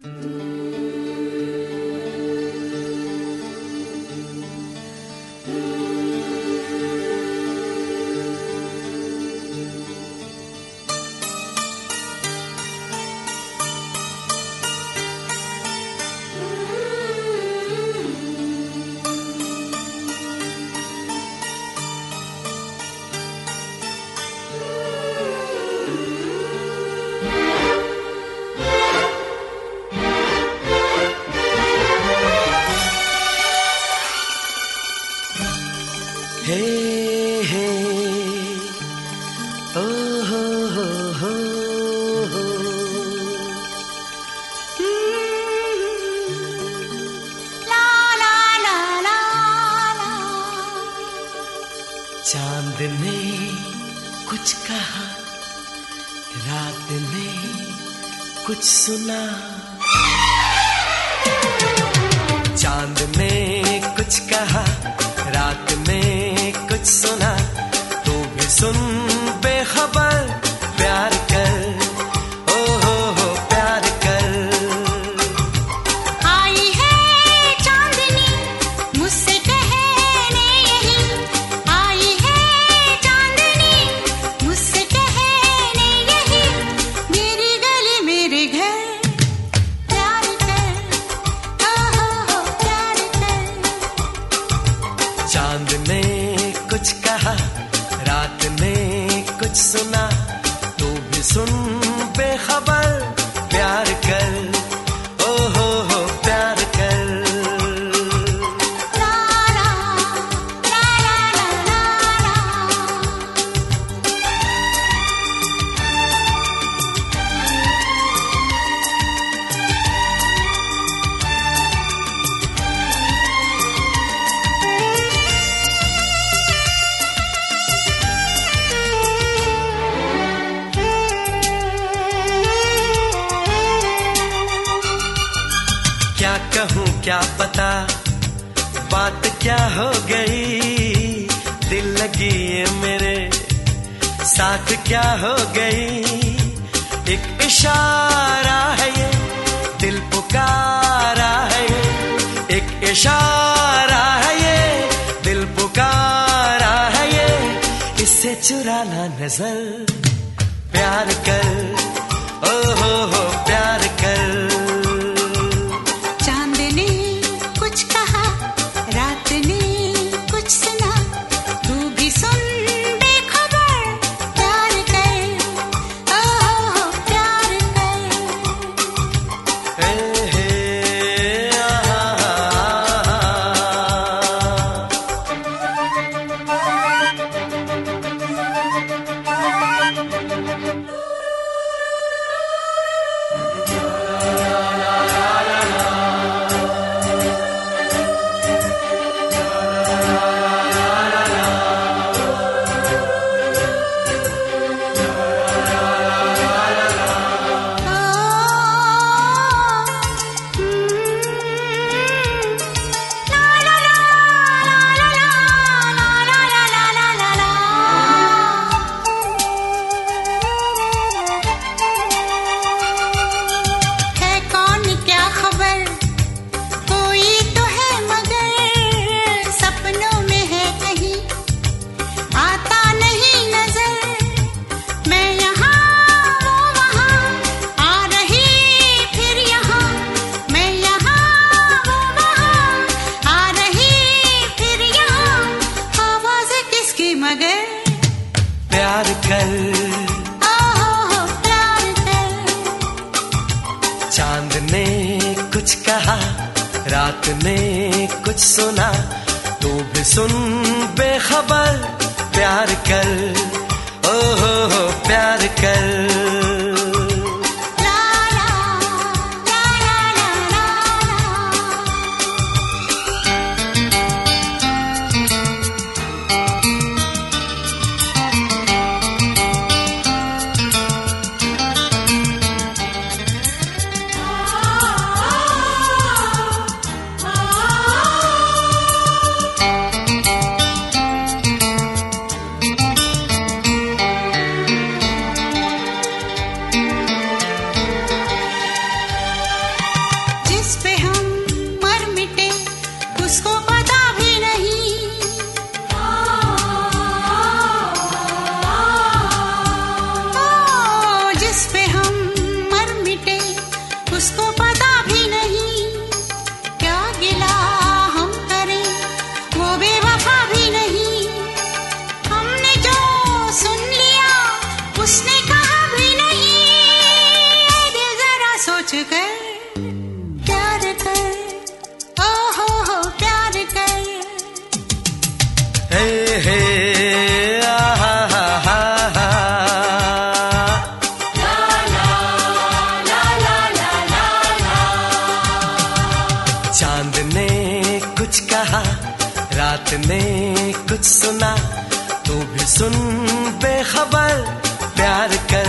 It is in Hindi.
Hey, hey, oh, ho, ho, ho, ho. La, la, la, la, la. चांद ने कुछ कहा, रात ने कुछ सुना। चांद ने कुछ कहा, रात में कुछ सुना। तू भी सुन बेखबर, प्यार कर, ओ हो प्यार कर। आई है चांदनी मुझसे कहने यही, आई है चांदनी मुझसे कहने यही, मेरी गली मेरे घर प्यार कर, ओ हो प्यार कर। चांद ने कुछ कहा, रात ने कुछ सुना। तू भी सुन बेखबर, प्यार कर, ओ हो प्यार कर। ला ला ला ला ला ला। क्या कहूँ क्या पता, बात क्या हो गई। दिल लगी ये मेरे साथ क्या हो गई। एक इशारा है ये, दिल पुकारा है ये। एक इशारा है ये, दिल पुकारा है ये। इससे चुराना नजर, प्यार कर, ओ हो प्यार कर। कुछ कहा, रात ने कुछ सुना। तू भी सुन बेखबर, प्यार कर, ओ हो प्यार कर। हे हे प्यार कर, ओ प्यार कर। चांद ने कुछ कहा, रात ने कुछ सुना। तू भी सुन बेखबर, प्यार कर, ओ हो प्यार कर। कहा, रात ने कुछ सुना, तू भी सुन बेखबर, प्यार कर।